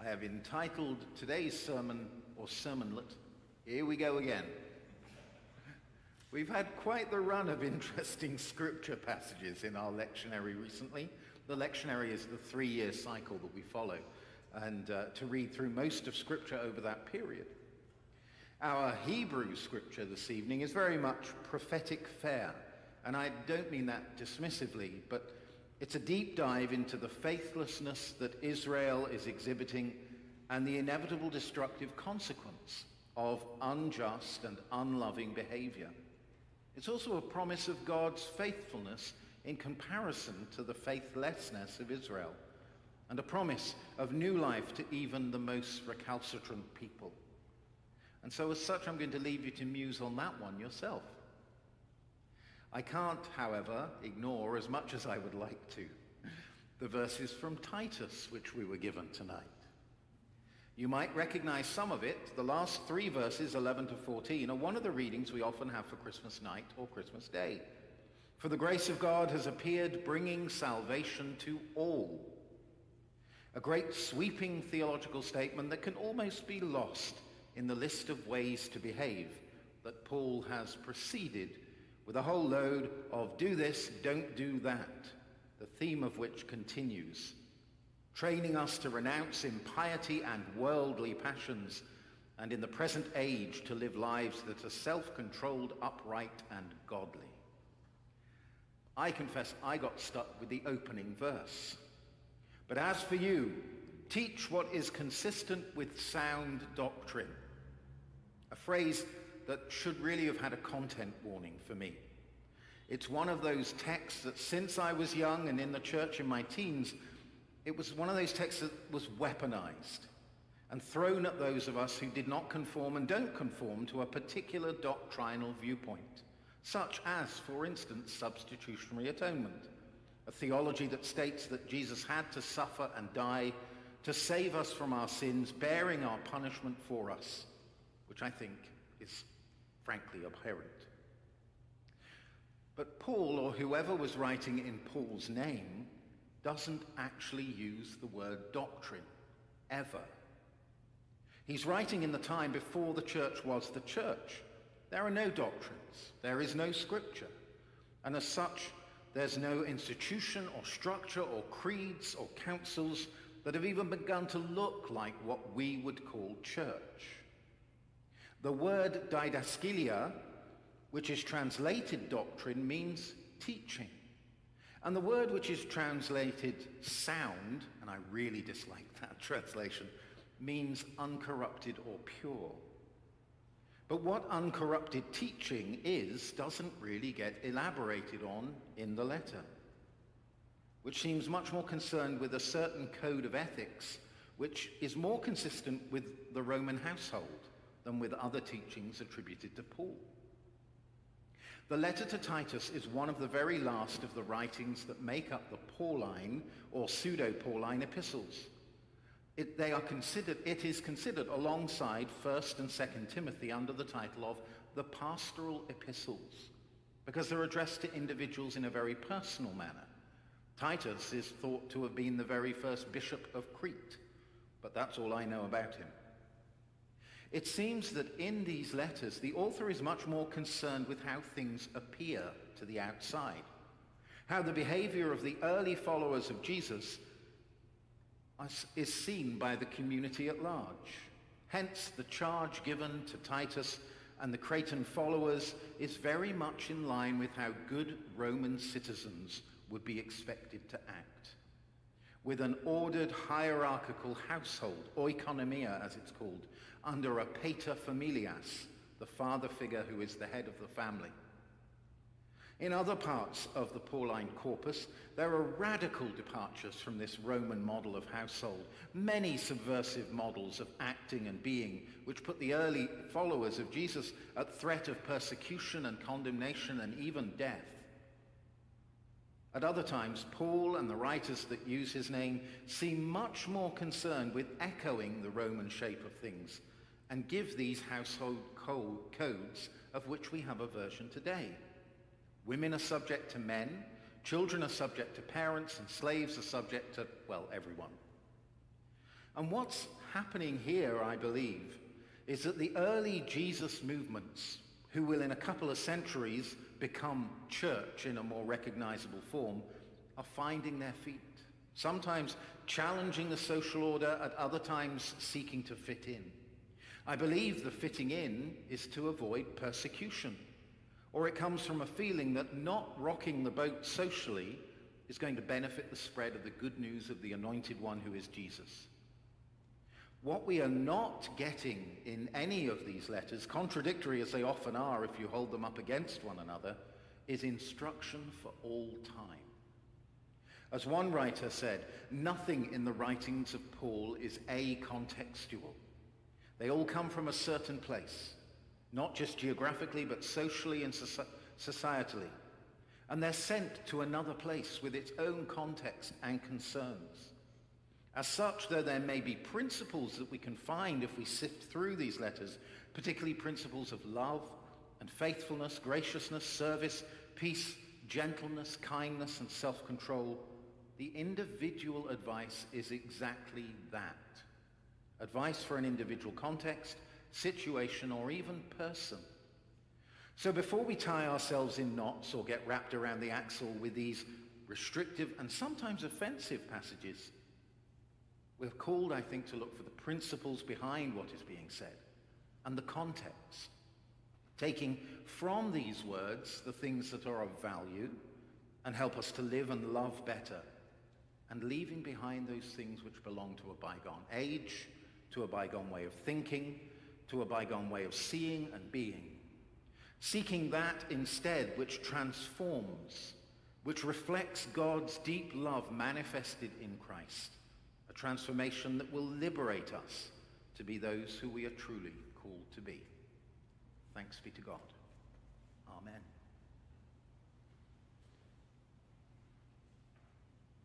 I have entitled today's sermon, or sermonlet, Here We Go Again. We've had quite the run of interesting scripture passages in our lectionary recently. The lectionary is the 3-year cycle that we follow, and to read through most of scripture over that period. Our Hebrew scripture this evening is very much prophetic fare, and I don't mean that dismissively, but it's a deep dive into the faithlessness that Israel is exhibiting and the inevitable destructive consequence of unjust and unloving behavior. It's also a promise of God's faithfulness in comparison to the faithlessness of Israel, and a promise of new life to even the most recalcitrant people. And so as such, I'm going to leave you to muse on that one yourself. I can't, however, ignore, as much as I would like to, the verses from Titus which we were given tonight. You might recognize some of it. The last 3 verses, 11 to 14, are one of the readings we often have for Christmas night or Christmas Day. For the grace of God has appeared, bringing salvation to all. A great sweeping theological statement that can almost be lost in the list of ways to behave that Paul has preceded with a whole load of do this, don't do that, the theme of which continues, training us to renounce impiety and worldly passions, and in the present age to live lives that are self-controlled, upright, and godly. I confess I got stuck with the opening verse. But as for you, teach what is consistent with sound doctrine. A phrase that should really have had a content warning for me. It's one of those texts that since I was young and in the church in my teens, it was one of those texts that was weaponized and thrown at those of us who did not conform and don't conform to a particular doctrinal viewpoint, such as, for instance, substitutionary atonement, a theology that states that Jesus had to suffer and die to save us from our sins, bearing our punishment for us, which I think is frankly abhorrent. But Paul, or whoever was writing in Paul's name, doesn't actually use the word doctrine, ever. He's writing in the time before the church was the church. There are no doctrines, there is no scripture, and as such, there's no institution or structure or creeds or councils that have even begun to look like what we would call church. The word didaskalia, which is translated doctrine, means teaching. And the word which is translated sound, and I really dislike that translation, means uncorrupted or pure. But what uncorrupted teaching is doesn't really get elaborated on in the letter, which seems much more concerned with a certain code of ethics, which is more consistent with the Roman household than with other teachings attributed to Paul. The letter to Titus is one of the very last of the writings that make up the Pauline or pseudo-Pauline epistles. It is considered alongside 1st and 2nd Timothy under the title of the pastoral epistles, because they're addressed to individuals in a very personal manner. Titus is thought to have been the very first bishop of Crete, but that's all I know about him. It seems that in these letters, the author is much more concerned with how things appear to the outside, how the behavior of the early followers of Jesus is seen by the community at large. Hence, the charge given to Titus and the Cretan followers is very much in line with how good Roman citizens would be expected to act, with an ordered hierarchical household, oikonomia as it's called, under a pater familias, the father figure who is the head of the family. In other parts of the Pauline corpus, there are radical departures from this Roman model of household, many subversive models of acting and being, which put the early followers of Jesus at threat of persecution and condemnation and even death. At other times, Paul and the writers that use his name seem much more concerned with echoing the Roman shape of things and give these household codes of which we have a version today. Women are subject to men, children are subject to parents, and slaves are subject to, well, everyone. And what's happening here, I believe, is that the early Jesus movements, who will in a couple of centuries become church in a more recognizable form, are finding their feet, sometimes challenging the social order, at other times seeking to fit in. I believe the fitting in is to avoid persecution, or it comes from a feeling that not rocking the boat socially is going to benefit the spread of the good news of the anointed one who is Jesus. What we are not getting in any of these letters, contradictory as they often are if you hold them up against one another, is instruction for all time. As one writer said, nothing in the writings of Paul is acontextual. They all come from a certain place, not just geographically, but socially and societally. And they're sent to another place with its own context and concerns. As such, though there may be principles that we can find if we sift through these letters, particularly principles of love and faithfulness, graciousness, service, peace, gentleness, kindness, and self-control, the individual advice is exactly that. Advice for an individual context, situation, or even person. So before we tie ourselves in knots or get wrapped around the axle with these restrictive and sometimes offensive passages, we're called, I think, to look for the principles behind what is being said and the context, taking from these words the things that are of value and help us to live and love better, and leaving behind those things which belong to a bygone age, to a bygone way of thinking, to a bygone way of seeing and being. Seeking that instead which transforms, which reflects God's deep love manifested in Christ. A transformation that will liberate us to be those who we are truly called to be. Thanks be to God. Amen.